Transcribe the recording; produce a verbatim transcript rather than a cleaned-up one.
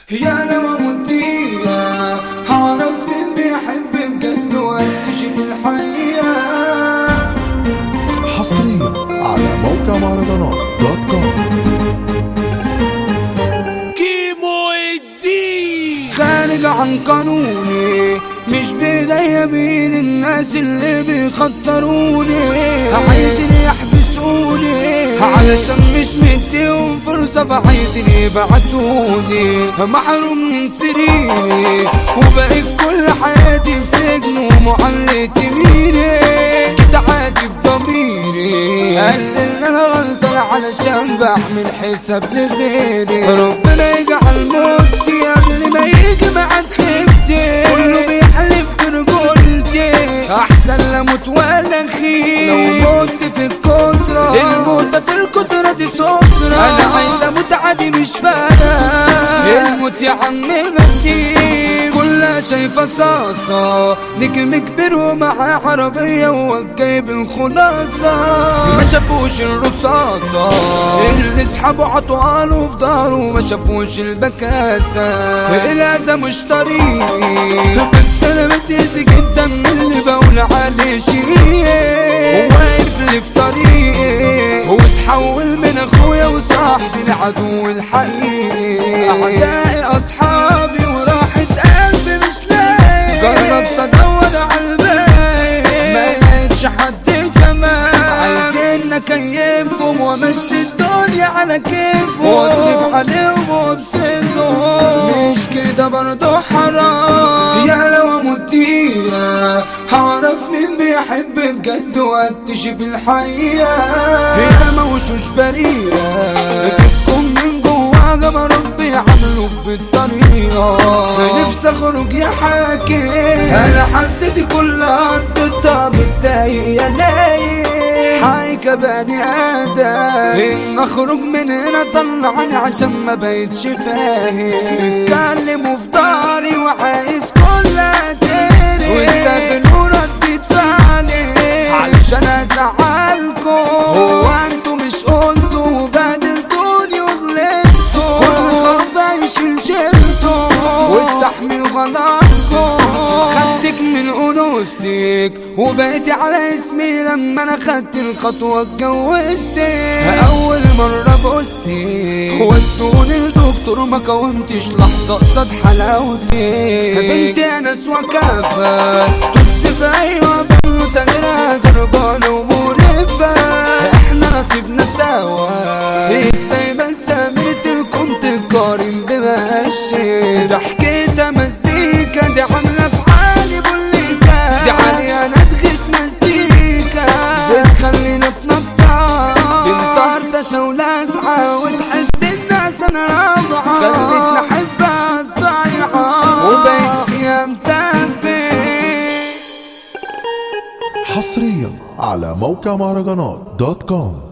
يا لو مدية هعرف مين بيحب بجد واكتشف الحقيقة. حصريا على موقع مهرجانات دوت كوم. كيمو الدين خارج عن قانوني، مش بيديا بين الناس اللي بيخطروني، عايزين يحبسوني علشان مش مديهم فرصة، فعايزين يبعتوني محروم من سريري، وبقيت كل حياتي في سجن ومعلق يميني، كده عاتب ضميري قال ان انا غلطان علشان بعمل حساب لغيري. ربنا يجعل موتي قبل ما يجي معاد خيبتي، كله بيحلف برجولتي احسن لموت ولا خير. لو مت في الكترة الموتة في الكترة دي سترة، انا عايز اموت عادي مش فارقة، الموت يا عم نسيب. كلها شايفة صاصة نجم كبير ومعاه عربية وجايب الخلاصة، ما شافوش الرصاصة اللي سحبوا عطوانه في داره، ما شافوش البكاسة الأذى مش طريق، بس انا متأذي جدا من اللي بقول عليه شيء، وواقف لي في طريقي وتحول من اخويا وصاحبي لعدو الحقيقي. اعدائي اصحابي وراحت قلبي مش لاقي، جربت ادور على الباقي ما لقيتش حد كمان، عايزين اكيفهم وامشي الدنيا على كيفهم واصرف عليهم وابسطهم، مش كده برضه حرام. يا لو مدية هعرف مين بيحب بجد واكتشف الحقيقة، يا موشوش بريئة بتكون من جوا جما ربي عملوا بالطريقة، نفسي اخرج يا حاكم انا حبستي كلها ضدها متضايق يا نايم، حايكة بني ادم ان اخرج من هنا طلعني عشان ما بقتش فاهم، بتكلموا في داري وعايز كلها تاني واستقبلوا ردة فعلي علشان ازعلكم، هو انتوا مش قلتوا وبهدلتوني وغلطتوا، كل خرفة يشيل شيلتوا واستحمل غلطكم، خدتك من انوثتك وبقيتي على اسمي لما انا خدت الخطوة اتجوزتك، اول مرة بوستك ودوني الدكتور ما قاومتش لحظة قصاد حلاوتك، بنتي انس وكافة تبص في ايوه بنو تغيرها جربانة ومرفة، احنا نصيبنا سوا ازاي بس امرت كنت قارن بمشي، ضحكتها مزيكا دي عاملة في حالي بوليكا، دي عالية انا ضغط مزيكا بتخلينا بنطع بنطرطشة ولاسعة وتحس الناس انا رابعة، خلتنا احبها الصايعة وبقيت فيها متبت. حصريا على موقع مهرجانات دوت كوم.